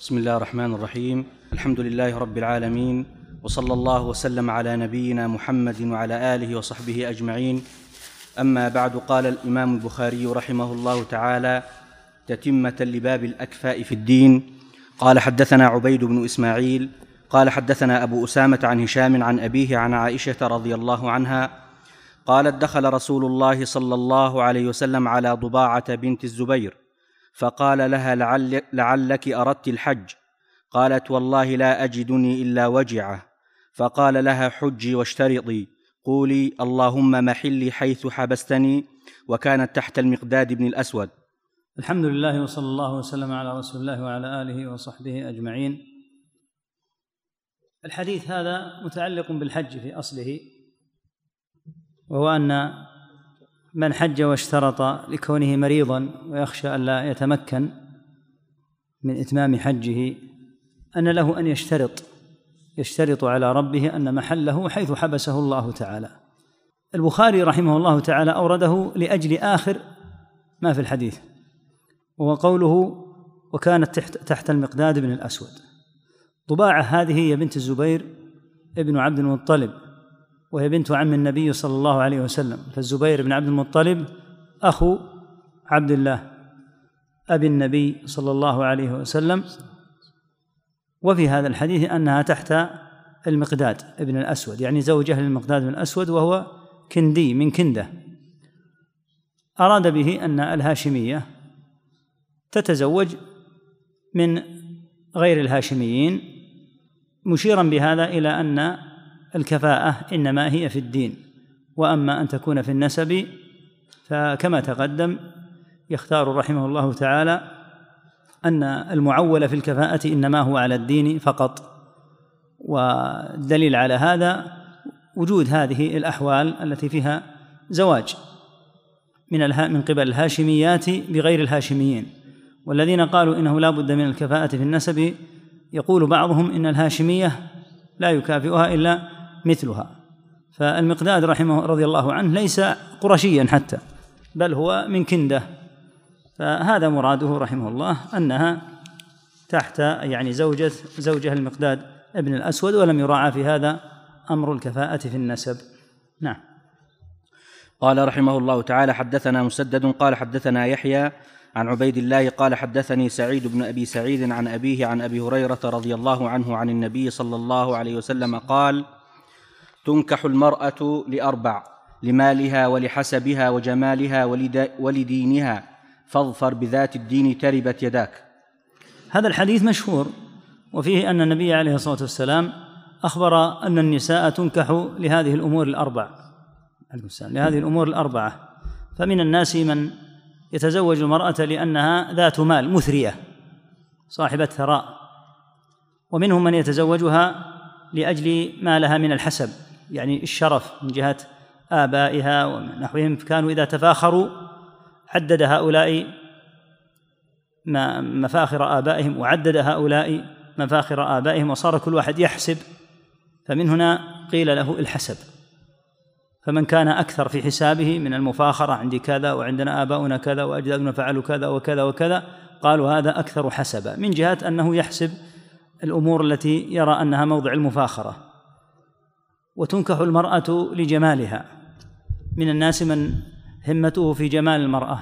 بسم الله الرحمن الرحيم. الحمد لله رب العالمين، وصلى الله وسلم على نبينا محمد وعلى آله وصحبه أجمعين. أما بعد، قال الإمام البخاري رحمه الله تعالى تتمة لباب الأكفاء في الدين: قال حدثنا عبيد بن إسماعيل قال حدثنا أبو أسامة عن هشام عن أبيه عن عائشة رضي الله عنها قالت: دخل رسول الله صلى الله عليه وسلم على ضباعة بنت الزبير فقال لها: لعلك أردت الحج. قالت: والله لا أجدني إلا وجعه. فقال لها: حجي واشترطي، قولي اللهم محلي حيث حبستني. وكانت تحت المقداد بن الأسود. الحمد لله، وصلى الله وسلم على رسول الله وعلى آله وصحبه أجمعين. الحديث هذا متعلق بالحج في أصله، وهو أن من حج واشترط لكونه مريضا ويخشى أن لا يتمكن من إتمام حجه أن له أن يشترط على ربه أن محله حيث حبسه الله تعالى. البخاري رحمه الله تعالى أورده لأجل آخر ما في الحديث، وهو قوله: وكانت تحت المقداد بن الأسود. ضباعة هذه هي بنت الزبير ابن عبد المطلب، وهي بنت عم النبي صلى الله عليه وسلم. فالزبير بن عبد المطلب أخو عبد الله أبي النبي صلى الله عليه وسلم. وفي هذا الحديث أنها تحت المقداد ابن الأسود، يعني زوجة للمقداد بن الأسود، وهو كندي من كندة. أراد به أن الهاشمية تتزوج من غير الهاشميين، مشيرا بهذا إلى أن الكفاءة إنما هي في الدين، وأما أن تكون في النسب فكما تقدم يختار رحمه الله تعالى أن المعول في الكفاءة إنما هو على الدين فقط. والدليل على هذا وجود هذه الأحوال التي فيها زواج من قبل الهاشميات بغير الهاشميين. والذين قالوا إنه لا بد من الكفاءة في النسب يقول بعضهم إن الهاشمية لا يكافئها إلا مثلها. فالمقداد رضي الله عنه ليس قرشيا حتى، بل هو من كندة. فهذا مراده رحمه الله أنها تحت يعني زوجة المقداد ابن الأسود، ولم يراعى في هذا أمر الكفاءة في النسب. نعم. قال رحمه الله تعالى: حدثنا مسدد قال حدثنا يحيى عن عبيد الله قال حدثني سعيد بن أبي سعيد عن أبيه عن أبي هريرة رضي الله عنه عن النبي صلى الله عليه وسلم قال: تنكح المرأة لأربع: لمالها ولحسبها ولجمالها ولدينها، فاظفر بذات الدين تربت يداك. هذا الحديث مشهور، وفيه أن النبي عليه الصلاة والسلام أخبر أن النساء تنكح لهذه الأمور الأربعة. فمن الناس من يتزوج المرأة لأنها ذات مال مثرية صاحبة ثراء، ومنهم من يتزوجها لأجل ما لها من الحسب، يعني الشرف من جهة آبائها ونحوهم. كانوا إذا تفاخروا عدد هؤلاء مفاخر آبائهم وعدد هؤلاء مفاخر آبائهم، وصار كل واحد يحسب، فمن هنا قيل له الحسب. فمن كان أكثر في حسابه من المفاخرة، عندي كذا وعندنا آباؤنا كذا وأجدادنا فعلوا كذا وكذا وكذا، قالوا هذا أكثر حسبا، من جهة أنه يحسب الأمور التي يرى أنها موضع المفاخرة. وتنكح المرأة لجمالها، من الناس من همته في جمال المرأة،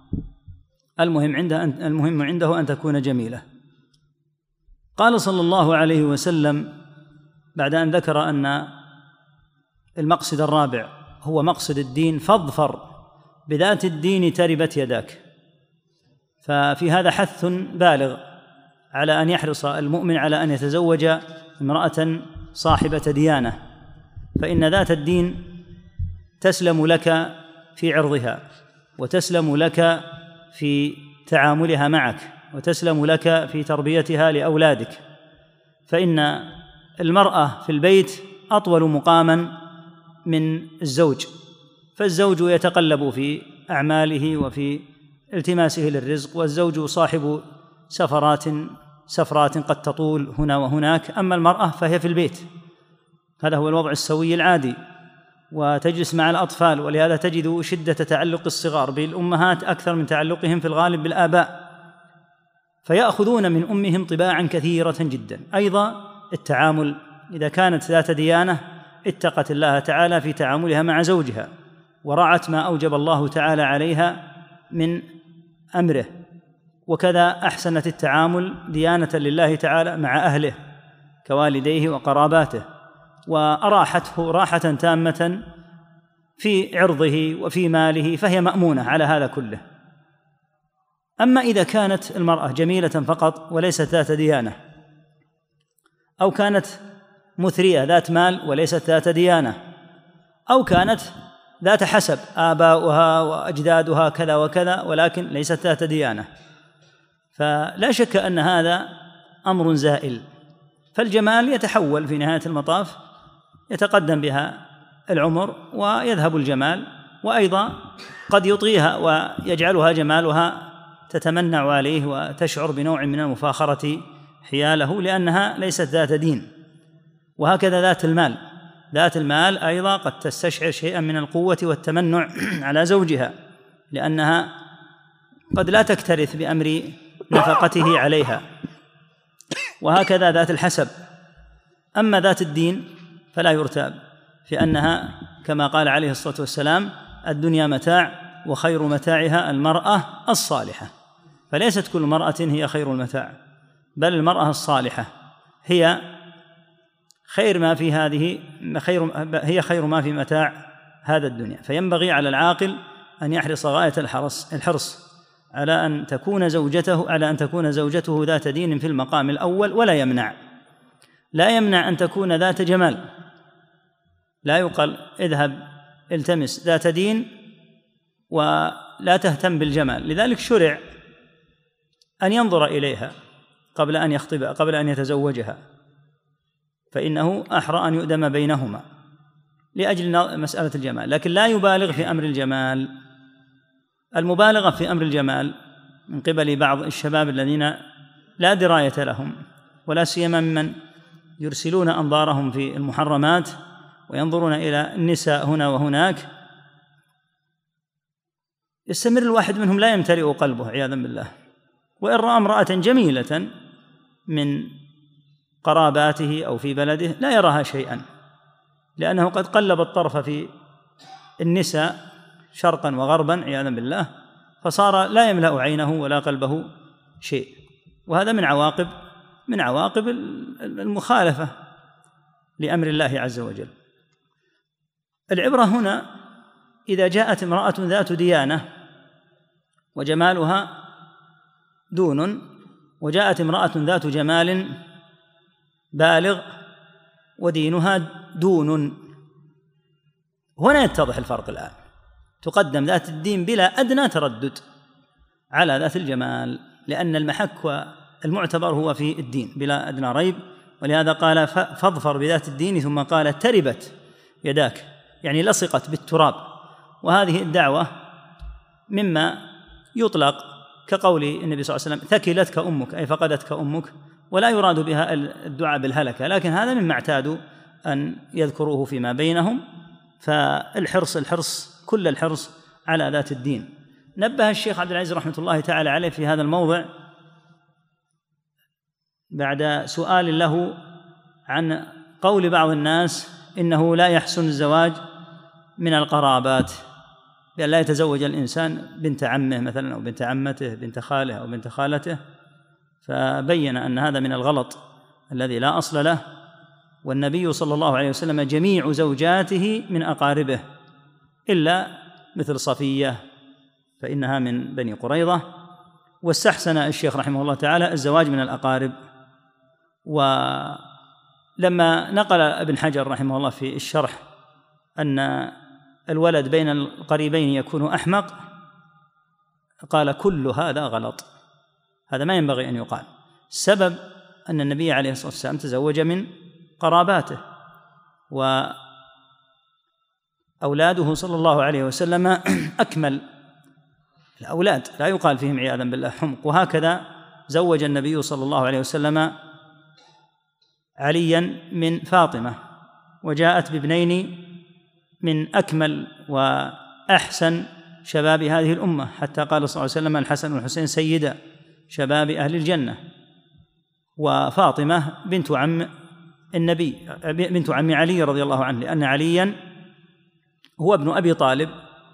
المهم عنده أن تكون جميلة. قال صلى الله عليه وسلم بعد أن ذكر أن المقصد الرابع هو مقصد الدين: فاظفر بذات الدين تربت يداك. ففي هذا حث بالغ على أن يحرص المؤمن على أن يتزوج امرأة صاحبة ديانة، فإن ذات الدين تسلم لك في عرضها، وتسلم لك في تعاملها معك، وتسلم لك في تربيتها لأولادك. فإن المرأة في البيت أطول مقاما من الزوج، فالزوج يتقلب في أعماله وفي التماسه للرزق، والزوج صاحب سفرات قد تطول هنا وهناك. أما المرأة فهي في البيت، هذا هو الوضع السوي العادي، وتجلس مع الأطفال. ولهذا تجد شدة تعلق الصغار بالأمهات أكثر من تعلقهم في الغالب بالآباء. فيأخذون من أمهم طباعا كثيرة جدا. أيضا التعامل، إذا كانت ذات ديانة اتقت الله تعالى في تعاملها مع زوجها ورعت ما أوجب الله تعالى عليها من أمره، وكذا أحسنت التعامل ديانة لله تعالى مع أهله كوالديه وقراباته، وأراحته راحة تامة في عرضه وفي ماله، فهي مأمونة على هذا كله. أما إذا كانت المرأة جميلة فقط وليست ذات ديانة، أو كانت مثرية ذات مال وليست ذات ديانة، أو كانت ذات حسب آباؤها وأجدادها كذا وكذا ولكن ليست ذات ديانة، فلا شك أن هذا أمر زائل. فالجمال يتحول في نهاية المطاف، يتقدم بها العمر ويذهب الجمال، وأيضا قد يطغيها ويجعلها جمالها تتمنع عليه وتشعر بنوع من المفاخرة حياله لأنها ليست ذات دين. وهكذا ذات المال أيضا قد تستشعر شيئا من القوة والتمنع على زوجها، لأنها قد لا تكترث بأمر نفقته عليها. وهكذا ذات الحسب. أما ذات الدين فلا يرتاب في أنها كما قال عليه الصلاة والسلام: الدنيا متاع وخير متاعها المرأة الصالحة. فليست كل مرأة هي خير المتاع، بل المرأة الصالحة هي خير ما في هي خير ما في متاع هذا الدنيا. فينبغي على العاقل أن يحرص غاية الحرص على أن تكون زوجته ذات دين في المقام الأول، ولا يمنع أن تكون ذات جمال. لا يقال اذهب التمس ذات دين ولا تهتم بالجمال. لذلك شرع أن ينظر إليها قبل أن يخطبها، قبل أن يتزوجها، فإنه أحرى أن يؤدم بينهما لأجل مسألة الجمال. لكن لا يبالغ في أمر الجمال. المبالغة في أمر الجمال من قبل بعض الشباب الذين لا دراية لهم، ولا سيما ممن يرسلون أنظارهم في المحرمات وينظرون إلى النساء هنا وهناك، يستمر الواحد منهم لا يمتلئ قلبه عياذا بالله. وإن رأى امرأة جميلة من قراباته أو في بلده لا يراها شيئا، لأنه قد قلب الطرف في النساء شرقا وغربا عياذا بالله، فصار لا يملأ عينه ولا قلبه شيء. وهذا من عواقب المخالفة لأمر الله عز وجل. العبرة هنا إذا جاءت امرأة ذات ديانة وجمالها دون، وجاءت امرأة ذات جمال بالغ ودينها دون، هنا يتضح الفرق الآن. تقدم ذات الدين بلا أدنى تردد على ذات الجمال، لأن المحك والمعتبر هو في الدين بلا أدنى ريب. ولهذا قال: فاظفر بذات الدين، ثم قال: تربت يداك، يعني لصقت بالتراب. وهذه الدعوة مما يطلق كقول النبي صلى الله عليه وسلم: ثكلتك أمك، أي فقدتك أمك، ولا يراد بها الدعاء بالهلكة، لكن هذا مما اعتادوا أن يذكروه فيما بينهم. فالحرص كل الحرص على ذات الدين. نبه الشيخ عبد العزيز رحمة الله تعالى عليه في هذا الموضع بعد سؤال له عن قول بعض الناس إنه لا يحسن الزواج من القرابات، بأن لا يتزوج الإنسان بنت عمه مثلا أو بنت عمته، بنت خاله أو بنت خالته، فبين أن هذا من الغلط الذي لا أصل له. والنبي صلى الله عليه وسلم جميع زوجاته من أقاربه إلا مثل صفية فإنها من بني قريظة. واستحسن الشيخ رحمه الله تعالى الزواج من الأقارب. ولما نقل ابن حجر رحمه الله في الشرح أن الولد بين القريبين يكون أحمق، قال: كل هذا غلط، هذا ما ينبغي أن يقال. السبب أن النبي عليه الصلاة والسلام تزوج من قراباته، وأولاده صلى الله عليه وسلم أكمل الأولاد، لا يقال فيهم عياذا بالله حمق. وهكذا زوج النبي صلى الله عليه وسلم عليا من فاطمة، وجاءت بابنين من أكمل وأحسن شباب هذه الأمة، حتى قال صلى الله عليه وسلم: الحسن والحسين سيدا شباب أهل الجنة. وفاطمة بنت عم النبي، بنت عم علي رضي الله عنه، لأن عليا هو ابن أبي طالب،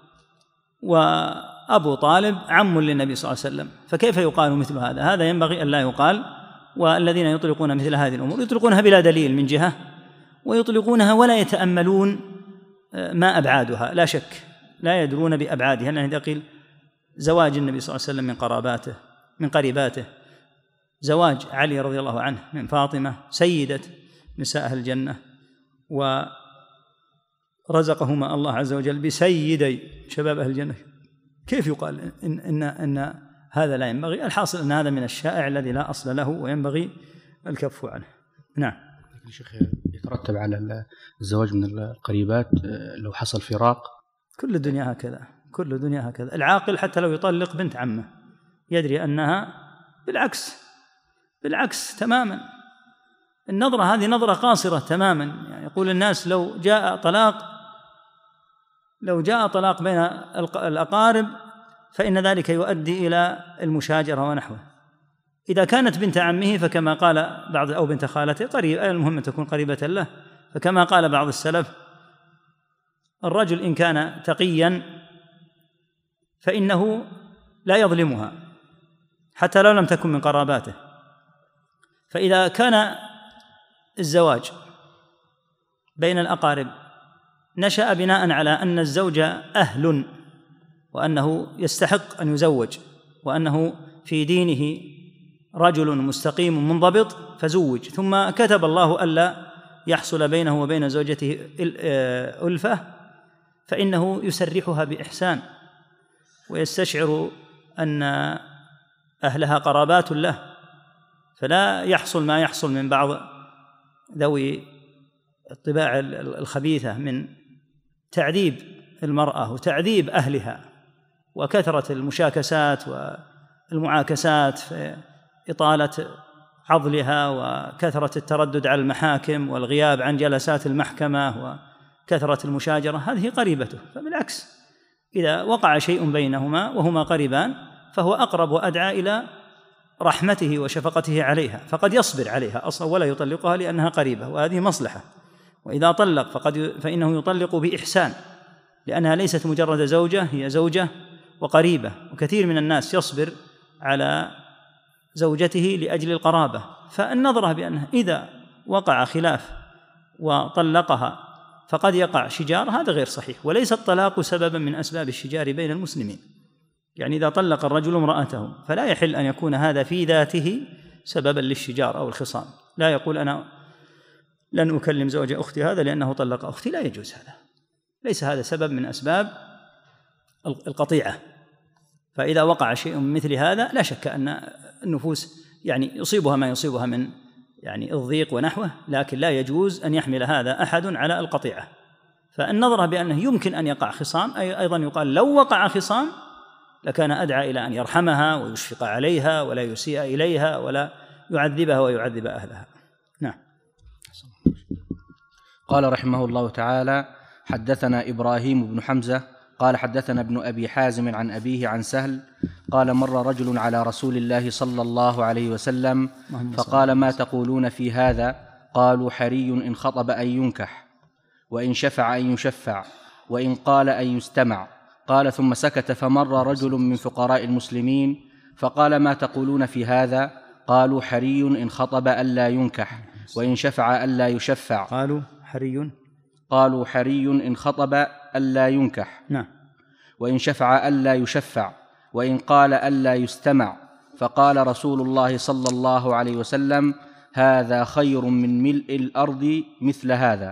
وأبو طالب عم للنبي صلى الله عليه وسلم، فكيف يقال مثل هذا؟ هذا ينبغي أن لا يقال. والذين يطلقون مثل هذه الأمور يطلقونها بلا دليل من جهة، ويطلقونها ولا يتأملون ما أبعادها، لا شك لا يدرون بأبعادها. لأن إذا قيل زواج النبي صلى الله عليه وسلم من قريباته، زواج علي رضي الله عنه من فاطمة سيدة نساء أهل الجنة، ورزقهما الله عز وجل بسيدي شباب أهل الجنة، كيف يقال إن هذا لا ينبغي؟ الحاصل أن هذا من الشائع الذي لا أصل له وينبغي الكف عنه. نعم. شيخ، يترتب على الزواج من القريبات لو حصل فراق؟ كل الدنيا هكذا، كل الدنيا هكذا. العاقل حتى لو يطلق بنت عمه يدري أنها بالعكس تماما. النظرة هذه نظرة قاصرة تماما. يعني يقول الناس لو جاء طلاق بين الأقارب فإن ذلك يؤدي إلى المشاجرة ونحوه. إذا كانت بنت عمه فكما قال بعض، أو بنت خالته، قريب، المهم أن تكون قريبة له، فكما قال بعض السلف: الرجل إن كان تقيا فإنه لا يظلمها حتى لو لم تكن من قراباته. فإذا كان الزواج بين الأقارب نشأ بناء على أن الزوج أهل، وأنه يستحق أن يزوج، وأنه في دينه رجل مستقيم منضبط، فزوج، ثم كتب الله ألا يحصل بينه وبين زوجته ألفة، فإنه يسرحها بإحسان ويستشعر أن أهلها قرابات له، فلا يحصل ما يحصل من بعض ذوي الطباع الخبيثة من تعذيب المرأة وتعذيب أهلها وكثرة المشاكسات والمعاكسات في إطالة عضلها وكثرة التردد على المحاكم والغياب عن جلسات المحكمة وكثرة المشاجرة. هذه قريبته. فبالعكس إذا وقع شيء بينهما وهما قريبان فهو أقرب وأدعى إلى رحمته وشفقته عليها، فقد يصبر عليها أصلا ولا يطلقها لأنها قريبة، وهذه مصلحة. وإذا طلق فإنه يطلق بإحسان، لأنها ليست مجرد زوجة، هي زوجة وقريبة. وكثير من الناس يصبر على زوجته لأجل القرابة. فالنظرة بأنه إذا وقع خلاف وطلقها فقد يقع شجار، هذا غير صحيح، وليس الطلاق سببا من أسباب الشجار بين المسلمين. يعني إذا طلق الرجل امرأته فلا يحل أن يكون هذا في ذاته سببا للشجار أو الخصام. لا يقول أنا لن أكلم زوج أختي هذا لأنه طلق أختي، لا يجوز هذا، ليس هذا سبب من أسباب القطيعة. فإذا وقع شيء من مثل هذا لا شك أن النفوس يعني يصيبها ما يصيبها من يعني الضيق ونحوه، لكن لا يجوز أن يحمل هذا أحد على القطيعة. فالنظرة بأنه يمكن أن يقع خصام، أيضا يقال لو وقع خصام لكان أدعى إلى أن يرحمها ويشفق عليها ولا يسيء إليها ولا يعذبها ويعذب أهلها. نعم. قال رحمه الله تعالى: حدثنا إبراهيم بن حمزة قال حدثنا ابن أبي حازم عن أبيه عن سهل قال: مر رجل على رسول الله صلى الله عليه وسلم فقال: ما تقولون في هذا؟ قالوا: حري إن خطب أن ينكح، وإن شفع أن يشفع، وإن قال أن يستمع. قال: ثم سكت، فمر رجل من فقراء المسلمين فقال: ما تقولون في هذا؟ قالوا: حري إن خطب ألا ينكح، وإن شفع ألا يشفع. قالوا: حري إن خطب ألا ينكح، نعم، وإن شفع ألا يشفع، وإن قال ألا يستمع. فقال رسول الله صلى الله عليه وسلم: هذا خير من ملء الأرض مثل هذا.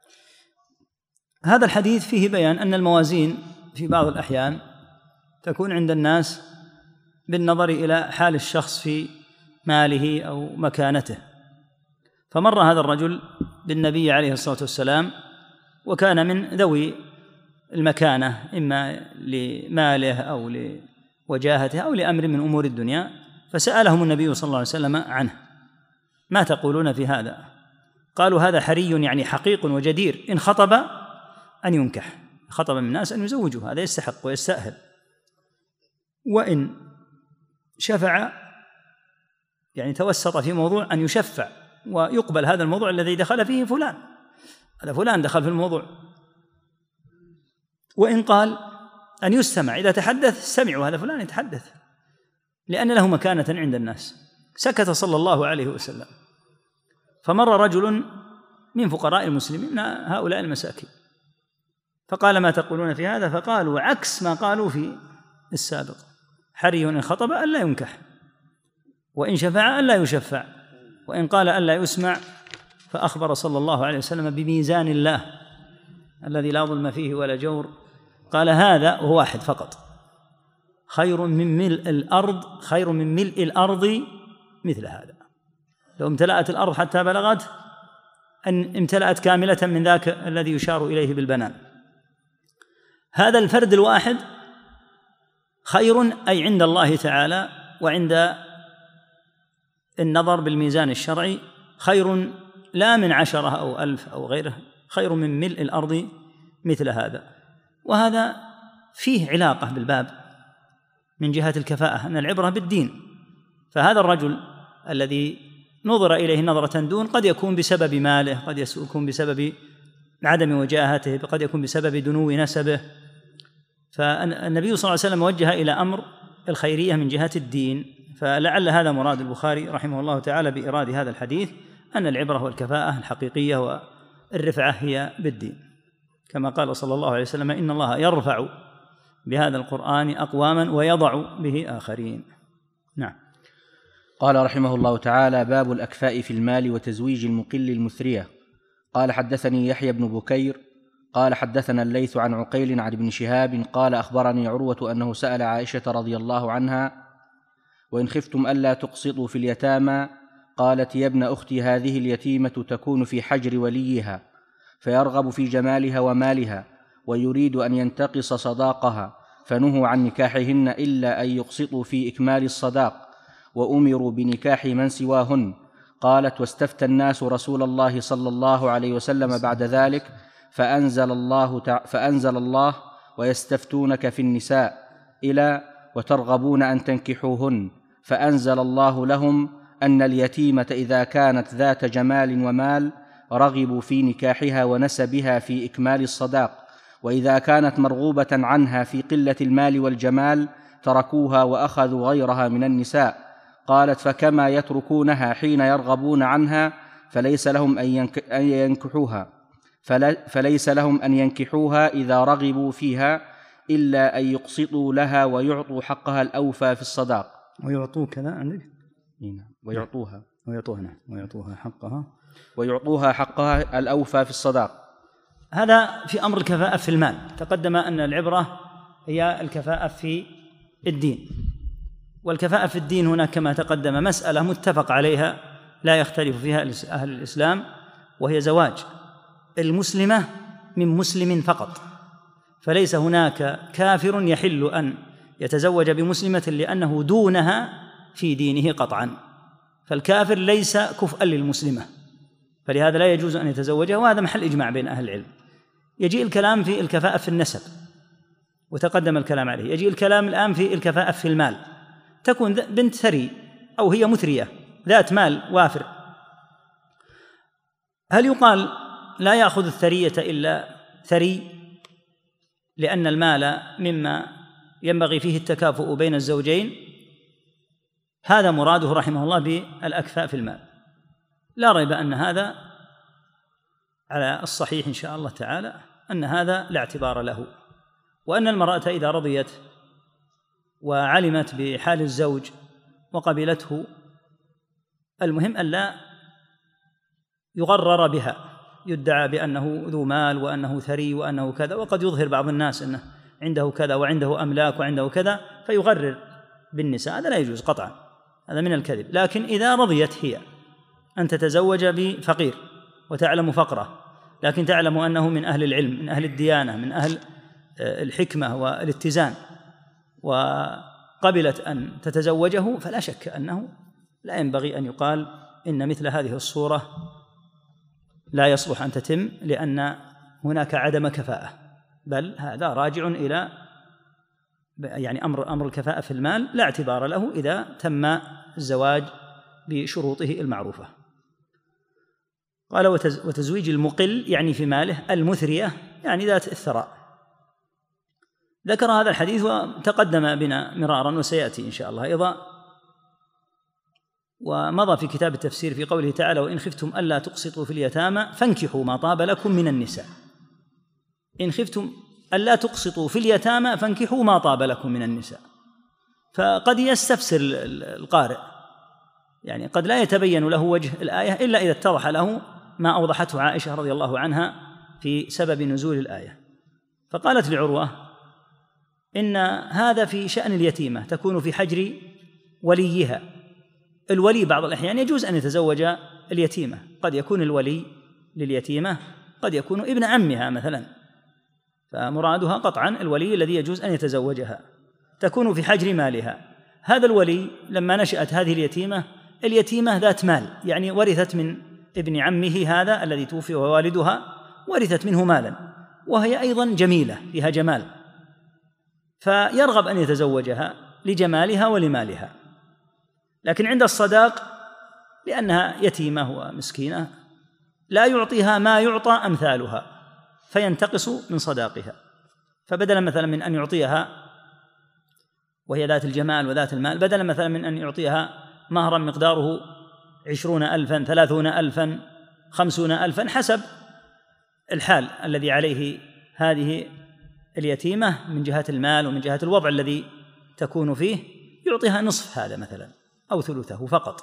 هذا الحديث فيه بيان أن الموازين في بعض الأحيان تكون عند الناس بالنظر إلى حال الشخص في ماله أو مكانته. فمر هذا الرجل بالنبي عليه الصلاة والسلام وكان من ذوي المكانة، إما لماله أو لوجاهته أو لأمر من أمور الدنيا، فسألهم النبي صلى الله عليه وسلم عنه: ما تقولون في هذا؟ قالوا: هذا حري يعني حقيق وجدير، إن خطب أن ينكح، خطب من الناس أن يزوجوا، هذا يستحق ويستأهل، وإن شفع يعني توسط في موضوع أن يشفع ويقبل هذا الموضوع الذي دخل فيه فلان، هذا فلان دخل في الموضوع. وإن قال أن يستمع، إذا تحدث سمعوا هذا فلان يتحدث، لأن له مكانة عند الناس. سكت صلى الله عليه وسلم، فمر رجل من فقراء المسلمين من هؤلاء المساكين فقال: ما تقولون في هذا؟ فقالوا عكس ما قالوا في السابق: حري إن خطب ألا ينكح، وإن شفع ألا يشفع، وإن قال ألا يسمع. فأخبر صلى الله عليه وسلم بميزان الله الذي لا ظلم فيه ولا جور، قال: هذا هو واحد فقط خير من ملء الأرض مثل هذا. لو امتلأت الأرض حتى بلغت أن امتلأت كاملة من ذاك الذي يشار إليه بالبنان. هذا الفرد الواحد خير، أي عند الله تعالى وعند النظر بالميزان الشرعي خير، لا من 10 أو 1000 أو غيره، خير من ملء الأرض مثل هذا. وهذا فيه علاقة بالباب من جهة الكفاءة، أن العبرة بالدين. فهذا الرجل الذي نظر إليه نظرة دون قد يكون بسبب ماله، قد يكون بسبب عدم وجاهته، قد يكون بسبب دنو نسبه. فالنبي صلى الله عليه وسلم وجه إلى أمر الخيرية من جهة الدين، فلعل هذا مراد البخاري رحمه الله تعالى بإيراد هذا الحديث، أن العبرة والكفاءة الحقيقية والرفعة هي بالدين، كما قال صلى الله عليه وسلم: إن الله يرفع بهذا القرآن أقواما ويضع به آخرين. نعم. قال رحمه الله تعالى: باب الأكفاء في المال وتزويج المقل المثرية. قال: حدثني يحيى بن بكير قال: حدثنا الليث عن عقيل عن ابن شهاب قال: أخبرني عروة أنه سأل عائشة رضي الله عنها: وإن خفتم ألا تقسطوا في اليتامى، قالت: يا ابن أختي، هذه اليتيمة تكون في حجر وليها، فيرغب في جمالها ومالها، ويريد أن ينتقص صداقها، فنهوا عن نكاحهن إلا أن يقسطوا في إكمال الصداق، وأمروا بنكاح من سواهن. قالت: واستفتى الناس رسول الله صلى الله عليه وسلم بعد ذلك، فأنزل الله: ويستفتونك في النساء إلى وترغبون أن تنكحوهن، فأنزل الله لهم أن اليتيمة إذا كانت ذات جمال ومال رغبوا في نكاحها ونسبها في إكمال الصداق، وإذا كانت مرغوبة عنها في قلة المال والجمال تركوها وأخذوا غيرها من النساء. قالت: فكما يتركونها حين يرغبون عنها فليس لهم أن ينكحوها إذا رغبوا فيها إلا أن يقسطوا لها ويعطوا حقها الأوفى في الصداق. ويعطوا كذا عندك؟ ويعطوها حقها الأوفى في الصداق. هذا في أمر الكفاءة في المال. تقدم أن العبرة هي الكفاءة في الدين، والكفاءة في الدين هنا كما تقدم مسألة متفق عليها لا يختلف فيها أهل الإسلام، وهي زواج المسلمة من مسلم فقط. فليس هناك كافر يحل أن يتزوج بمسلمة لأنه دونها في دينه قطعا، فالكافر ليس كفءا للمسلمة، فلهذا لا يجوز أن يتزوجها، وهذا محل إجماع بين أهل العلم. يجيء الكلام في الكفاءة في النسب وتقدم الكلام عليه، يجيء الكلام الآن في الكفاءة في المال. تكون بنت ثري أو هي مثرية ذات مال وافر، هل يقال لا يأخذ الثرية إلا ثري لأن المال مما ينبغي فيه التكافؤ بين الزوجين؟ هذا مراده رحمه الله بالأكفاء في المال. لا ريب أن هذا على الصحيح إن شاء الله تعالى، أن هذا لا اعتبار له، وأن المرأة إذا رضيت وعلمت بحال الزوج وقبلته، المهم أن لا يغرر بها، يدعى بأنه ذو مال وأنه ثري وأنه كذا، وقد يظهر بعض الناس أنه عنده كذا وعنده أملاك وعنده كذا فيغرر بالنساء، هذا لا يجوز قطعا، هذا من الكذب. لكن إذا رضيت هي أن تتزوج بفقير وتعلم فقره، لكن تعلم أنه من أهل العلم، من أهل الديانة، من أهل الحكمة والاتزان، وقبلت أن تتزوجه، فلا شك أنه لا ينبغي أن يقال إن مثل هذه الصورة لا يصلح أن تتم لأن هناك عدم كفاءة، بل هذا راجع إلى يعني أمر الكفاءة في المال لا اعتبار له إذا تم الزواج بشروطه المعروفة. قال وتزويج المقل يعني في ماله المثرية يعني ذات الثراء. ذكر هذا الحديث وتقدم بنا مرارا وسيأتي إن شاء الله أيضا، ومضى في كتاب التفسير في قوله تعالى وإن خفتم ألا تقسطوا في اليتامى فانكحوا ما طاب لكم من النساء. إن خفتم ألا تقسطوا في اليتامى فانكحوا ما طاب لكم من النساء. فقد يستفسر القارئ، يعني قد لا يتبين له وجه الآية إلا إذا اتضح له ما أوضحته عائشة رضي الله عنها في سبب نزول الآية. فقالت لعروة إن هذا في شأن اليتيمة تكون في حجر وليها. الولي بعض الأحيان يجوز أن يتزوج اليتيمة، قد يكون الولي لليتيمة قد يكون ابن عمها مثلا، فمرادها قطعا الولي الذي يجوز أن يتزوجها، تكون في حجر مالها. هذا الولي لما نشأت هذه اليتيمة ذات مال، يعني ورثت من ابن عمه هذا الذي توفي وهو والدها، ورثت منه مالا، وهي أيضا جميلة فيها جمال، فيرغب أن يتزوجها لجمالها ولمالها. لكن عند الصداق لأنها يتيمة ومسكينة لا يعطيها ما يعطى أمثالها فينتقص من صداقها. فبدلا مثلا من أن يعطيها وهي ذات الجمال وذات المال، بدلا مثلا من أن يعطيها مهرا مقداره 20,000 30,000 50,000 حسب الحال الذي عليه هذه اليتيمة من جهة المال ومن جهة الوضع الذي تكون فيه، يعطيها نصف هذا مثلا أو ثلثه فقط.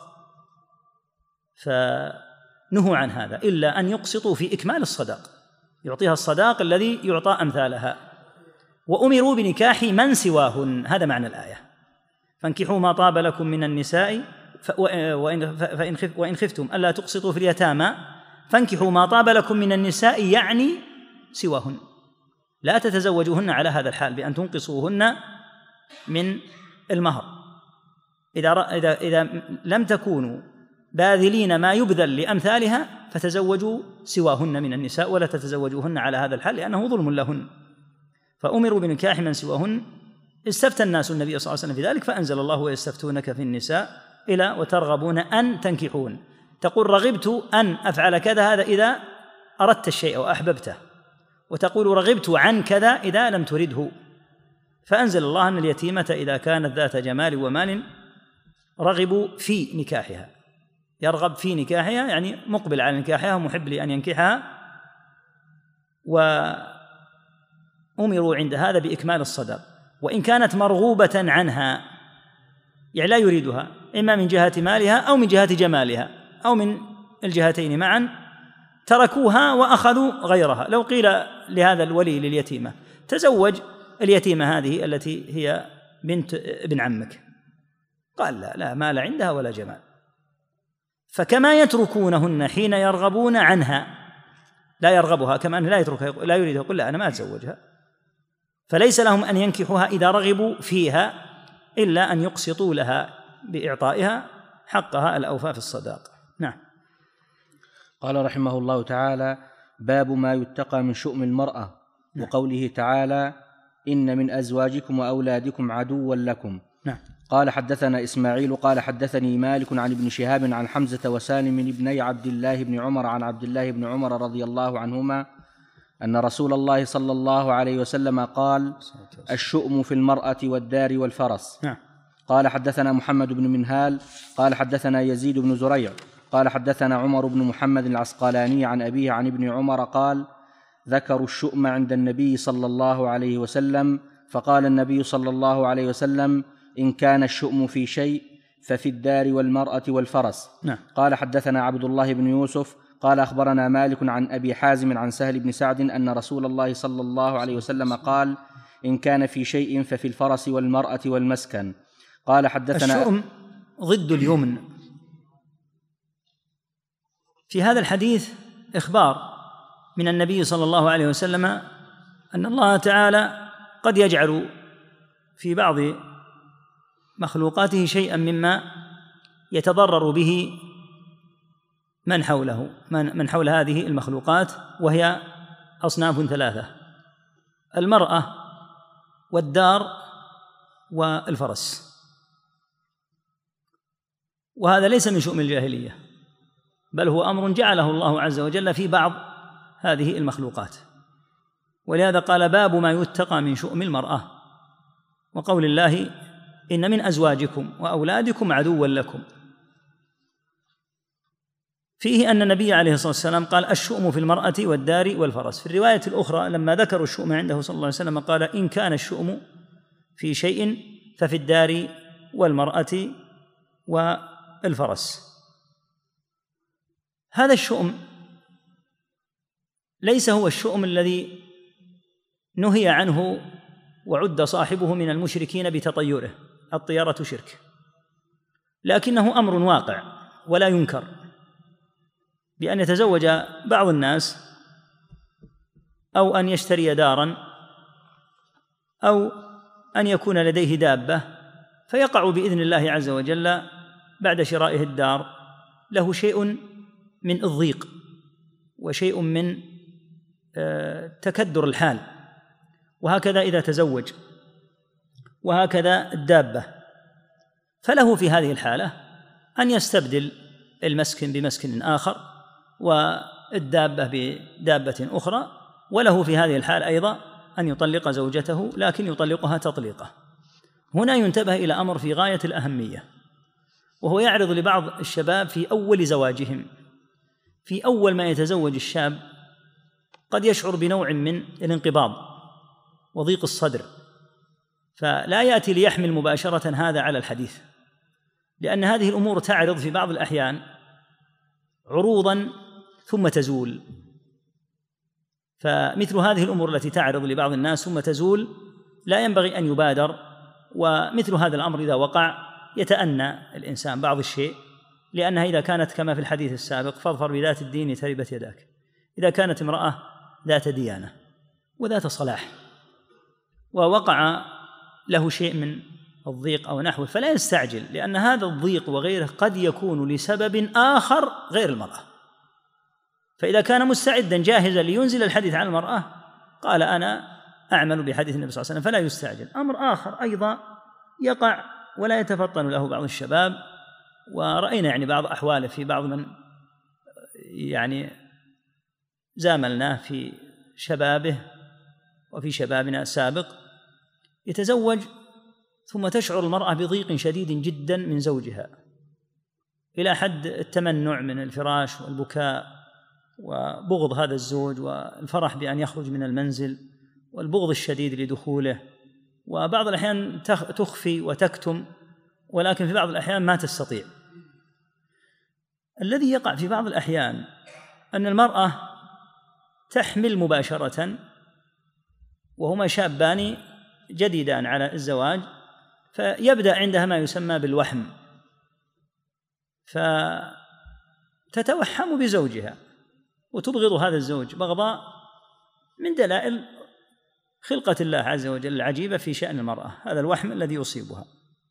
فنهوا عن هذا إلا أن يقسطوا في إكمال الصداق، يعطيها الصداق الذي يعطى أمثالها. وأمروا بنكاح من سواهن، هذا معنى الآية. فانكحوا ما طاب لكم من النساء وإن خفتم ألا تقسطوا في اليتامى فانكحوا ما طاب لكم من النساء يعني سواهن، لا تتزوجوهن على هذا الحال بأن تنقصوهن من المهر. إذا لم تكونوا باذلين ما يبذل لأمثالها فتزوجوا سواهن من النساء ولا تتزوجوهن على هذا الحال لأنه ظلم لهن. فأمروا بنكاح من سواهن. استفتى الناس النبي صلى الله عليه وسلم في ذلك فأنزل الله ويستفتونك في النساء إلى وترغبون أن تنكحون، تقول رغبت أن أفعل كذا هذا إذا أردت الشيء وأحببته، وتقول رغبت عن كذا إذا لم ترده. فأنزل الله أن اليتيمة إذا كانت ذات جمال ومال رغبوا في نكاحها، يرغب في نكاحها يعني مقبل على نكاحها ومحب لأن ينكحها. وأمروا عند هذا بإكمال الصداق، وإن كانت مرغوبة عنها يعني لا يريدها إما من جهة مالها أو من جهة جمالها أو من الجهتين معا، تركوها وأخذوا غيرها. لو قيل لهذا الولي لليتيمة تزوج اليتيمة هذه التي هي بنت ابن عمك، قال لا مال عندها ولا جمال. فكما يتركونهن حين يرغبون عنها لا يرغبها، كما أنه لا يتركها لا يريدها، يقول لا أنا ما أتزوجها، فليس لهم أن ينكحوها إذا رغبوا فيها إلا أن يقسطوا لها بإعطائها حقها الأوفى في الصداق. نعم. قال رحمه الله تعالى: باب ما يتقى من شؤم المرأة. وقوله تعالى: إن من أزواجكم وأولادكم عدوا لكم. نعم. قال حدثنا إسماعيل قال حدثني مالك عن ابن شهاب عن حمزة وسالم بن عبد الله بن عمر عن عبد الله بن عمر رضي الله عنهما أن رسول الله صلى الله عليه وسلم قال: الشؤم في المرأة والدار والفرس. نعم. قال حدثنا محمد بن منهال قال حدثنا يزيد بن زريع قال حدثنا عمر بن محمد العسقلاني عن أبيه عن ابن عمر قال: ذكروا الشؤم عند النبي صلى الله عليه وسلم فقال النبي صلى الله عليه وسلم: إن كان الشؤم في شيء ففي الدار والمرأة والفرس. نعم. قال حدثنا عبد الله بن يوسف قال أخبرنا مالك عن أبي حازم عن سهل بن سعد أن رسول الله صلى الله عليه وسلم قال: إن كان في شيء ففي الفرس والمرأة والمسكن. قال حدثنا الشؤم ضد اليمن. في هذا الحديث إخبار من النبي صلى الله عليه وسلم أن الله تعالى قد يجعل في بعض مخلوقاته شيئا مما يتضرر به من حوله، من حول هذه المخلوقات، وهي أصناف ثلاثة: المرأة والدار والفرس. وهذا ليس من شؤم الجاهلية، بل هو أمر جعله الله عز وجل في بعض هذه المخلوقات. ولهذا قال: باب ما يتقى من شؤم المرأة، وقول الله: إن من أزواجكم وأولادكم عدوا لكم. فيه أن النبي عليه الصلاة والسلام قال: الشؤم في المرأة والدار والفرس. في الرواية الأخرى لما ذكروا الشؤم عنده صلى الله عليه وسلم قال: إن كان الشؤم في شيء ففي الدار والمرأة والفرس. هذا الشؤم ليس هو الشؤم الذي نهي عنه وعد صاحبه من المشركين بتطيره، الطيرة شرك، لكنه أمر واقع ولا ينكر، بأن يتزوج بعض الناس أو أن يشتري دارا أو أن يكون لديه دابة فيقع بإذن الله عز وجل بعد شرائه الدار له شيء من الضيق وشيء من تكدر الحال، وهكذا إذا تزوج، وهكذا الدابة، فله في هذه الحالة أن يستبدل المسكن بمسكن آخر والدابة بدابة أخرى، وله في هذه الحال أيضا أن يطلق زوجته، لكن يطلقها تطليقة. هنا ينتبه إلى أمر في غاية الأهمية، وهو يعرض لبعض الشباب في أول زواجهم. في أول ما يتزوج الشاب قد يشعر بنوع من الانقباض وضيق الصدر، فلا يأتي ليحمل مباشرة هذا على الحديث، لأن هذه الأمور تعرض في بعض الأحيان عروضا ثم تزول. فمثل هذه الأمور التي تعرض لبعض الناس ثم تزول لا ينبغي أن يبادر، ومثل هذا الأمر إذا وقع يتأنى الإنسان بعض الشيء، لأنها إذا كانت كما في الحديث السابق: فاظفر بذات الدين تربت يداك. إذا كانت امرأة ذات ديانة وذات صلاح ووقع له شيء من الضيق أو نحوه فلا يستعجل، لأن هذا الضيق وغيره قد يكون لسبب آخر غير المرأة. فإذا كان مستعدا جاهزا لينزل الحديث عن المرأة قال: أنا أعمل بحديث النبي صلى الله عليه وسلم، فلا يستعجل. أمر آخر أيضا يقع ولا يتفطن له بعض الشباب، ورأينا بعض أحواله في بعض من زاملناه في شبابه وفي شبابنا السابق، يتزوج ثم تشعر المرأة بضيق شديد جدا من زوجها إلى حد التمنع من الفراش والبكاء وبغض هذا الزوج والفرح بأن يخرج من المنزل والبغض الشديد لدخوله، وبعض الأحيان تخفي وتكتم، ولكن في بعض الأحيان ما تستطيع. الذي يقع في بعض الأحيان أن المرأة تحمل مباشرة وهما شابان جديدان على الزواج، فيبدأ عندها ما يسمى بالوحم، فتتوحم بزوجها وتبغض هذا الزوج بغضاء من دلائل خلقة الله عز وجل العجيبة في شأن المرأة، هذا الوحم الذي يصيبها.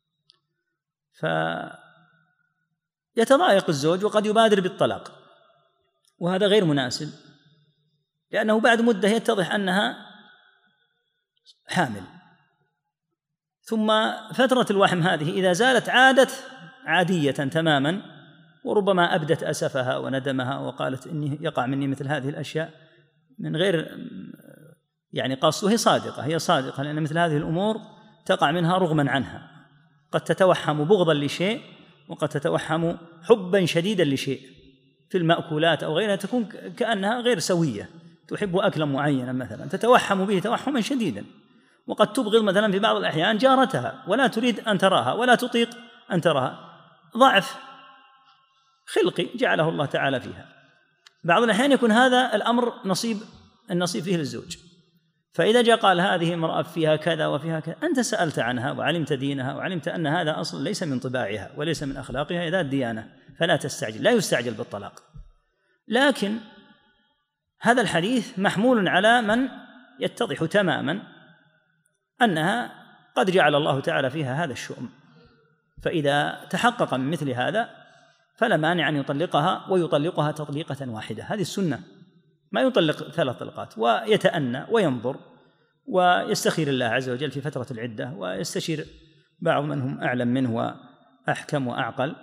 فيتضايق الزوج وقد يبادر بالطلاق، وهذا غير مناسب، لأنه بعد مدة يتضح أنها حامل، ثم فترة الوحم هذه إذا زالت عادت عادية تماما، وربما أبدت أسفها وندمها وقالت: إني يقع مني مثل هذه الأشياء من غير قصد، وهي صادقة، هي صادقة، لأن مثل هذه الأمور تقع منها رغما عنها، قد تتوحم بغضا لشيء وقد تتوحم حبا شديدا لشيء في المأكولات أو غيرها، تكون كأنها غير سوية، تحب أكلا معينا مثلا تتوحم به توحما شديدا، وقد تبغض مثلا في بعض الأحيان جارتها ولا تريد أن تراها ولا تطيق أن تراها، ضعف خلقي جعله الله تعالى فيها. بعض الأحيان يكون هذا الأمر النصيب فيه للزوج، فإذا جاء قال: هذه امرأة فيها كذا وفيها كذا، أنت سألت عنها وعلمت دينها وعلمت أن هذا أصل ليس من طباعها وليس من أخلاقها ذات ديانة، فلا تستعجل، لا يستعجل بالطلاق. لكن هذا الحديث محمول على من يتضح تماما أنها قد جعل الله تعالى فيها هذا الشؤم، فإذا تحقق من مثل هذا فلا مانع أن يطلقها، ويطلقها تطليقة واحدة، هذه السنة، ما يطلق 3 طلقات، ويتأنى وينظر ويستخير الله عز وجل في فترة العدة، ويستشير بعض من هم أعلم منه وأحكم وأعقل،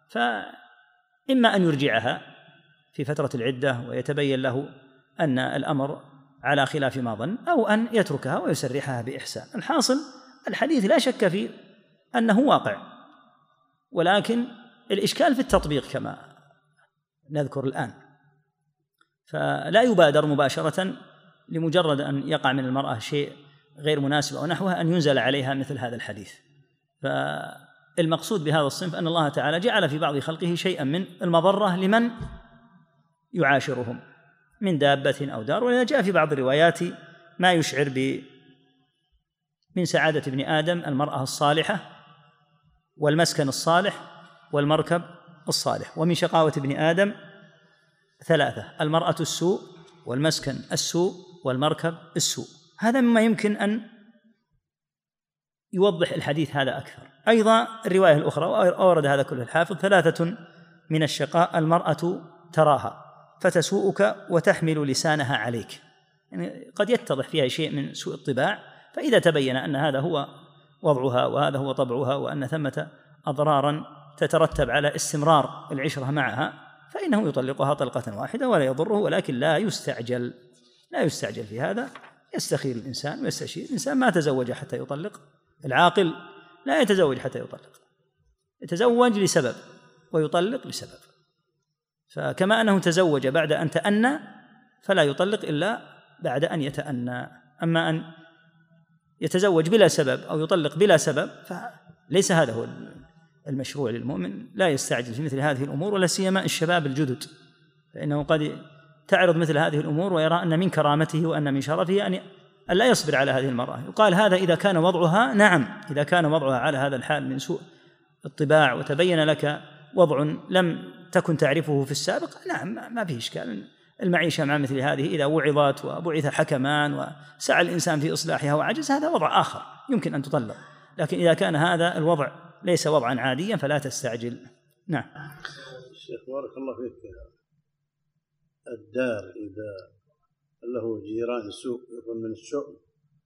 فإما أن يرجعها في فترة العدة ويتبين له أن الأمر على خلاف ما ظن، أو أن يتركها ويسرحها بإحسان. الحاصل الحديث لا شك فيه أنه واقع، ولكن الإشكال في التطبيق كما نذكر الآن. فلا يبادر مباشرة لمجرد أن يقع من المرأة شيء غير مناسب أو نحوها أن ينزل عليها مثل هذا الحديث. فالمقصود بهذا الصنف أن الله تعالى جعل في بعض خلقه شيئا من المضرة لمن يعاشرهم من دابة أو دار. ولذا جاء في بعض الروايات ما يشعر من سعادة ابن آدم المرأة الصالحة والمسكن الصالح والمركب الصالح، ومن شقاوة ابن آدم 3: المرأة السوء والمسكن السوء والمركب السوء. هذا مما يمكن أن يوضح الحديث هذا أكثر. أيضا الرواية الأخرى وأورد هذا كله الحافظ: 3 من الشقاء المرأة تراها فتسوءك وتحمل لسانها عليك. يعني قد يتضح فيها شيء من سوء الطباع، فإذا تبين أن هذا هو وضعها وهذا هو طبعها وأن ثمة أضرارا تترتب على استمرار العشرة معها، فإنه يطلقها طلقة واحدة ولا يضره. ولكن لا يستعجل في هذا، يستخير الإنسان ويستشير. الإنسان ما تزوج حتى يطلق، العاقل لا يتزوج حتى يطلق، يتزوج لسبب ويطلق لسبب. فكما أنه تزوج بعد أن تأنى فلا يطلق إلا بعد أن يتأنى. أما أن يتزوج بلا سبب أو يطلق بلا سبب فليس هذا هو المشروع للمؤمن. لا يستعجل في مثل هذه الأمور، ولا سيما الشباب الجدد، فإنه قد تعرض مثل هذه الأمور ويرى أن من كرامته وأن من شرفه أن لا يصبر على هذه المرأة. يقال هذا إذا كان وضعها، نعم، إذا كان وضعها على هذا الحال من سوء الطباع وتبين لك وضع لم تكن تعرفه في السابق، نعم، ما فيه إشكال. المعيشة مع مثل هذه إذا وعظت وبعث حكمان وسعى الإنسان في إصلاحها وعجز، هذا وضع آخر يمكن أن تطلق. لكن إذا كان هذا الوضع ليس وضعا عاديا فلا تستعجل. نعم. الشيخ بارك الله فيك، الدار إذا له جيران سوء يكون من الشؤم؟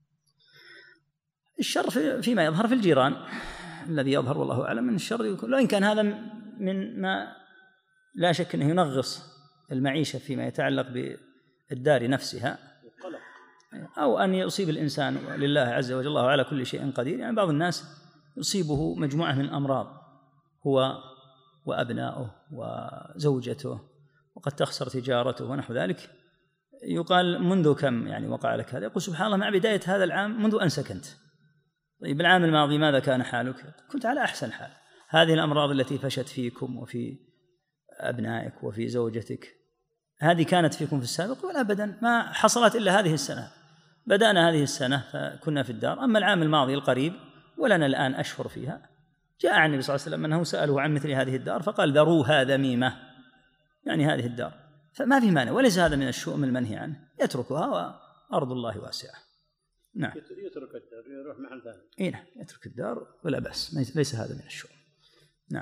الشر فيما يظهر في الجيران، الذي يظهر والله أعلم من الشر يكون، وإن كان هذا من ما لا شك أنه ينغص المعيشة فيما يتعلق بالدار نفسها، أو أن يصيب الإنسان، ولله عز وجل الله على كل شيء قدير. يعني بعض الناس يصيبه مجموعة من الأمراض هو وأبناؤه وزوجته، وقد تخسر تجارته ونحو ذلك. يقال منذ كم يعني وقع لك هذا؟ يقول سبحان الله مع بداية هذا العام منذ أن سكنت. طيب العام الماضي ماذا كان حالك؟ كنت على أحسن حال. هذه الأمراض التي فشت فيكم وفي أبنائك وفي زوجتك هذه كانت فيكم في السابق؟ ولا أبدا، ما حصلت إلا هذه السنة. بدأنا هذه السنة فكنا في الدار، أما العام الماضي القريب ولنا الآن أشهر فيها. جاء عن النبي صلى الله عليه وسلم أنه سأله عن مثل هذه الدار فقال ذروها ذميمة، يعني هذه الدار، فما في مانع، وليس هذا من الشؤم المنهي عنه، يتركها وأرض الله واسعة. نعم، يترك الدار يروح محل ثاني. إيه نعم، يترك الدار ولا بأس، ليس هذا من الشؤم. نعم.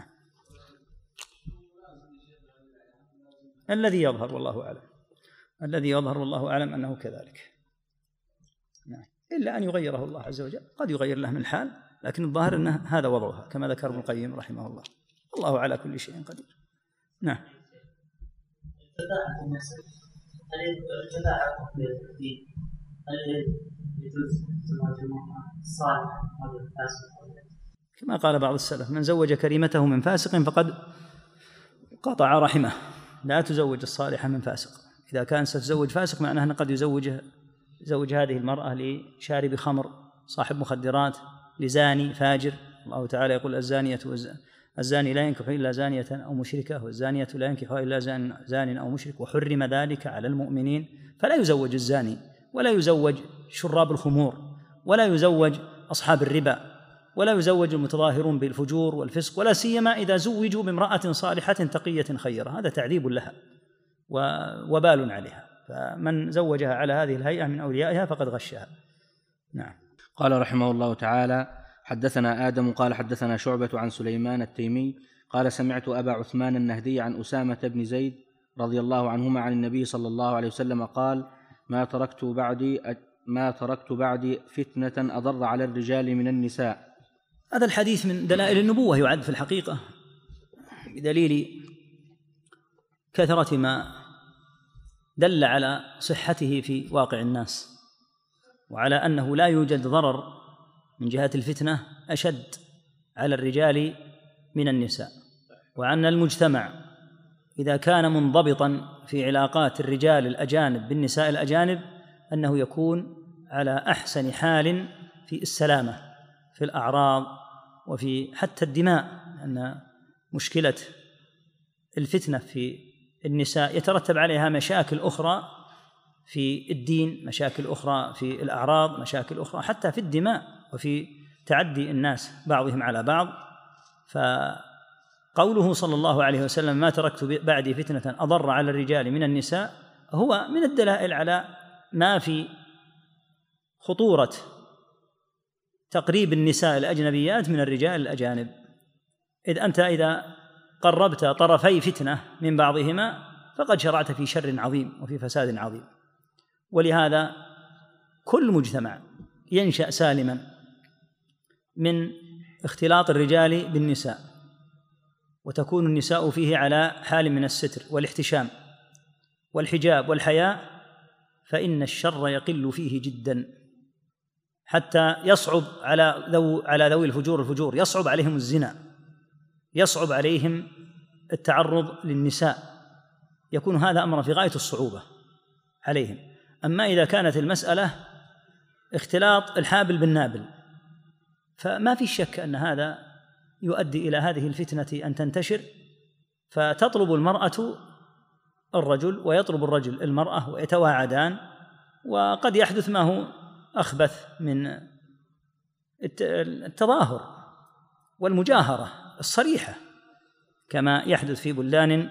الذي يظهر والله أعلم، الذي يظهر والله أعلم أنه كذلك. نعم، إلا أن يغيره الله عز وجل، قد يغير له من الحال، لكن الظاهر أنه هذا وضعها كما ذكر ابن القيم رحمه الله، الله على كل شيء قدير. نعم. كما قال بعض السلف: من زوج كريمته من فاسق فقد قطع رحمه. لا تزوج الصالحة من فاسق. إذا كان ستزوج فاسق معناه أنه قد يزوج هذه المرأة لشارب خمر، صاحب مخدرات، لزاني فاجر. الله تعالى يقول: الزاني لا ينكح إلا زانية أو مشركة، والزانية لا ينكحها إلا زان أو مشرك، وحرم ذلك على المؤمنين. فلا يزوج الزاني، ولا يزوج شراب الخمور، ولا يزوج أصحاب الربا، ولا يزوج المتظاهرون بالفجور والفسق، ولا سيما إذا زوجوا بامرأة صالحة تقية خيرة. هذا تعذيب لها ووبال عليها، فمن زوجها على هذه الهيئة من أوليائها فقد غشها. نعم. قال رحمه الله تعالى: حدثنا آدم قال حدثنا شعبة عن سليمان التيمي قال: سمعت أبا عثمان النهدي عن أسامة بن زيد رضي الله عنهما عن النبي صلى الله عليه وسلم قال: ما تركت بعدي فتنة أضر على الرجال من النساء. هذا الحديث من دلائل النبوة، يعد في الحقيقة بدليل كثرة ما دل على صحته في واقع الناس، وعلى أنه لا يوجد ضرر من جهة الفتنة أشد على الرجال من النساء، وأن المجتمع إذا كان منضبطاً في علاقات الرجال الأجانب بالنساء الأجانب أنه يكون على أحسن حال في السلامة في الأعراض وفي حتى الدماء، أن مشكلة الفتنة في النساء يترتب عليها مشاكل أخرى في الدين، مشاكل أخرى في الأعراض، مشاكل أخرى حتى في الدماء وفي تعدي الناس بعضهم على بعض. فقوله صلى الله عليه وسلم ما تركت بعدي فتنة أضر على الرجال من النساء هو من الدلائل على ما في خطورة تقريب النساء الأجنبيات من الرجال الأجانب، إذ أنت إذا قربت طرفي فتنة من بعضهما فقد شرعت في شر عظيم وفي فساد عظيم. ولهذا كل مجتمع ينشأ سالما من اختلاط الرجال بالنساء وتكون النساء فيه على حال من الستر والاحتشام والحجاب والحياء فإن الشر يقل فيه جدا، حتى يصعب على ذوي الفجور، يصعب عليهم الزنا، يصعب عليهم التعرض للنساء، يكون هذا أمر في غاية الصعوبة عليهم. أما إذا كانت المسألة اختلاط الحابل بالنابل فما في شك أن هذا يؤدي إلى هذه الفتنة أن تنتشر، فتطلب المرأة الرجل ويطلب الرجل المرأة ويتواعدان، وقد يحدث ما هو أخبث من التظاهر والمجاهرة الصريحة، كما يحدث في بلدان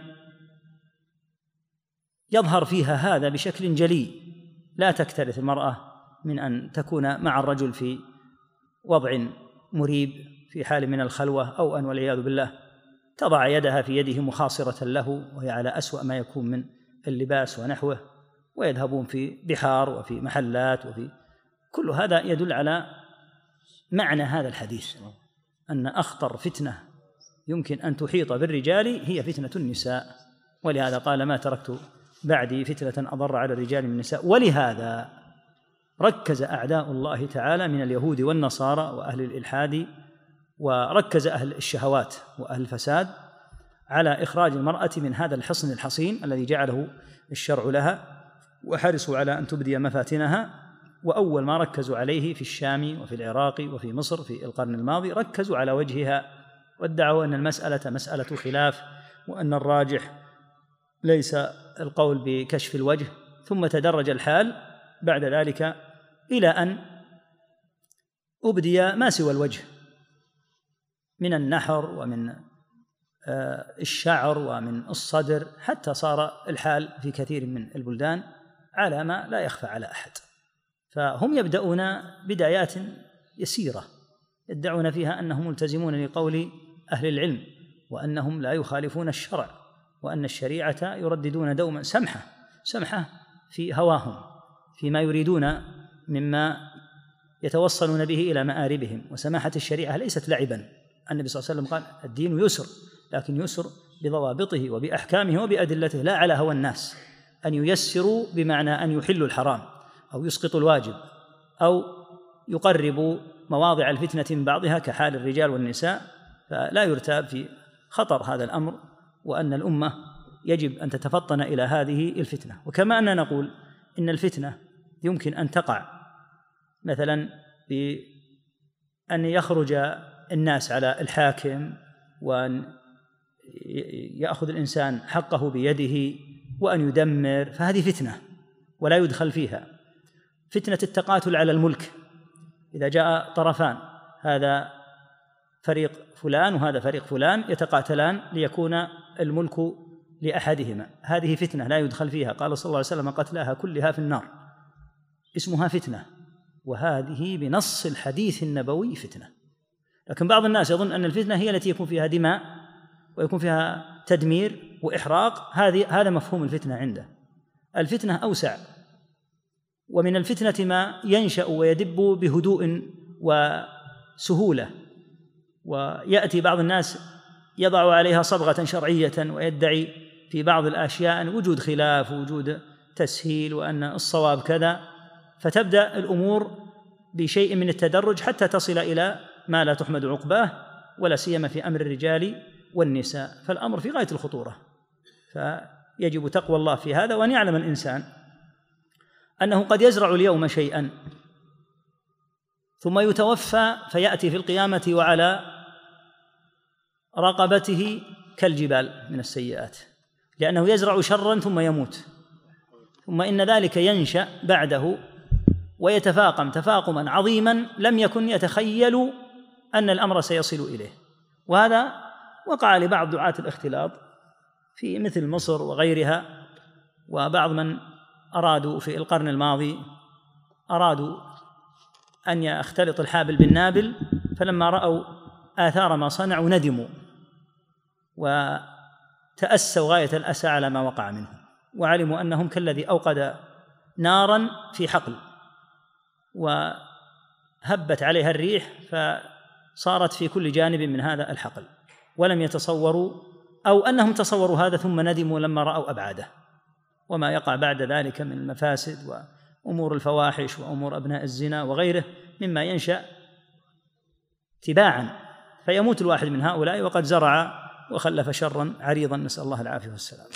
يظهر فيها هذا بشكل جلي. لا تكترث المرأة من أن تكون مع الرجل في وضع مريب في حال من الخلوة، أو أن والعياذ بالله تضع يدها في يده مخاصرة له وهي على أسوأ ما يكون من اللباس ونحوه، ويذهبون في بحار وفي محلات وفي كل هذا يدل على معنى هذا الحديث، أن أخطر فتنة يمكن أن تحيط بالرجال هي فتنة النساء. ولهذا قال ما تركت بعدي فتنة أضر على الرجال من النساء. ولهذا ركز أعداء الله تعالى من اليهود والنصارى وأهل الإلحاد، وركز أهل الشهوات وأهل الفساد على إخراج المرأة من هذا الحصن الحصين الذي جعله الشرع لها، وحرصوا على أن تبدي مفاتنها. وأول ما ركزوا عليه في الشام وفي العراق وفي مصر في القرن الماضي ركزوا على وجهها، وادعوا أن المسألة مسألة خلاف، وأن الراجح ليس القول بكشف الوجه. ثم تدرج الحال بعد ذلك إلى أن أبدي ما سوى الوجه من النحر ومن الشعر ومن الصدر، حتى صار الحال في كثير من البلدان على ما لا يخفى على أحد. فهم يبدأون بدايات يسيرة يدعون فيها أنهم ملتزمون لقول أهل العلم، وأنهم لا يخالفون الشرع، وأن الشريعة يرددون دوما سمحة في هواهم فيما يريدون مما يتوصلون به إلى مآربهم. وسماحة الشريعة ليست لعبا. النبي صلى الله عليه وسلم قال الدين يسر، لكن يسر بضوابطه وبأحكامه وبأدلته، لا على هوى الناس، أن ييسروا بمعنى أن يحلوا الحرام أو يسقطوا الواجب أو يقربوا مواضع الفتنة من بعضها كحال الرجال والنساء. فلا يرتاب في خطر هذا الأمر، وأن الأمة يجب أن تتفطن إلى هذه الفتنة. وكما أننا نقول إن الفتنة يمكن أن تقع مثلا بأن يخرج الناس على الحاكم وأن يأخذ الإنسان حقه بيده وأن يدمر، فهذه فتنة ولا يدخل فيها. فتنة التقاتل على الملك، إذا جاء طرفان، هذا فريق فلان وهذا فريق فلان يتقاتلان ليكون الملك لأحدهما، هذه فتنة لا يدخل فيها. قال صلى الله عليه وسلم قتلاها كلها في النار، اسمها فتنة، وهذه بنص الحديث النبوي فتنة. لكن بعض الناس يظن أن الفتنة هي التي يكون فيها دماء ويكون فيها تدمير وإحراق، هذا مفهوم الفتنة عنده. الفتنة أوسع، ومن الفتنة ما ينشأ ويدب بهدوء وسهولة، ويأتي بعض الناس يضع عليها صبغة شرعية ويدعي في بعض الأشياء أن وجود خلاف ووجود تسهيل وأن الصواب كذا، فتبدأ الأمور بشيء من التدرج حتى تصل إلى ما لا تحمد عقباه، ولا سيما في أمر الرجال والنساء، فالأمر في غاية الخطورة. فيجب تقوى الله في هذا، وأن يعلم الإنسان أنه قد يزرع اليوم شيئا ثم يتوفى فيأتي في القيامة وعلى رقبته كالجبال من السيئات، لأنه يزرع شرا ثم يموت، ثم إن ذلك ينشأ بعده ويتفاقم تفاقما عظيما لم يكن يتخيل أن الأمر سيصل إليه. وهذا وقع لبعض دعاة الاختلاط في مثل مصر وغيرها، وبعض من أرادوا في القرن الماضي أرادوا أن يختلط الحابل بالنابل، فلما رأوا آثار ما صنعوا ندموا وتأسوا غاية الأسى على ما وقع منه، وعلموا أنهم كالذي أوقد نارا في حقل وهبت عليها الريح فصارت في كل جانب من هذا الحقل، ولم يتصوروا أو أنهم تصوروا هذا ثم ندموا لما رأوا أبعاده وما يقع بعد ذلك من المفاسد وأمور الفواحش وأمور أبناء الزنا وغيره مما ينشأ تباعا، فيموت الواحد من هؤلاء وقد زرع وخلف شرا عريضا، نسأل الله العافية والسلام.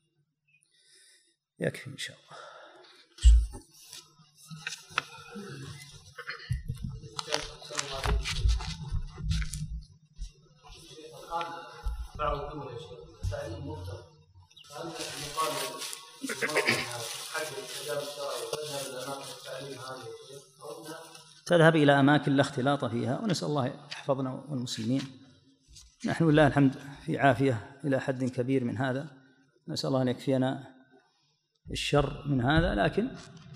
يكفي إن شاء الله. بعض الدول يا شيخ تعليم مفترض، فهل مقابل حج الحجاب الشرعي تذهب الى اماكن التعليم هذه تذهب الى اماكن لا اختلاط فيها، ونسال الله يحفظنا والمسلمين. نحن لله الحمد في عافيه الى حد كبير من هذا، نسال الله ان يكفينا الشر من هذا، لكن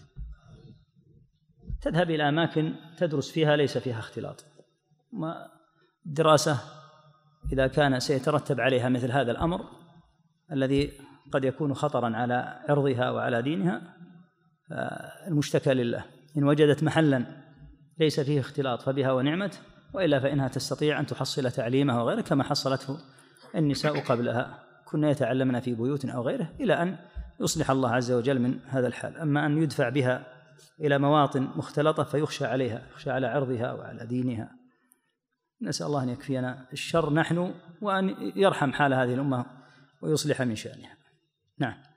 تذهب الى اماكن تدرس فيها ليس فيها اختلاط. الدراسه إذا كان سيترتب عليها مثل هذا الأمر الذي قد يكون خطراً على عرضها وعلى دينها، المشتكى لله. إن وجدت محلاً ليس فيه اختلاط فبها ونعمت، وإلا فإنها تستطيع أن تحصل تعليمها وغيره كما حصلته النساء قبلها، كنا يتعلمن في بيوت أو غيره إلى أن يصلح الله عز وجل من هذا الحال. أما أن يدفع بها إلى مواطن مختلطة فيخشى عليها، يخشى على عرضها وعلى دينها، نسأل الله أن يكفينا الشر نحن، وأن يرحم حال هذه الأمة ويصلح من شأنها. نعم.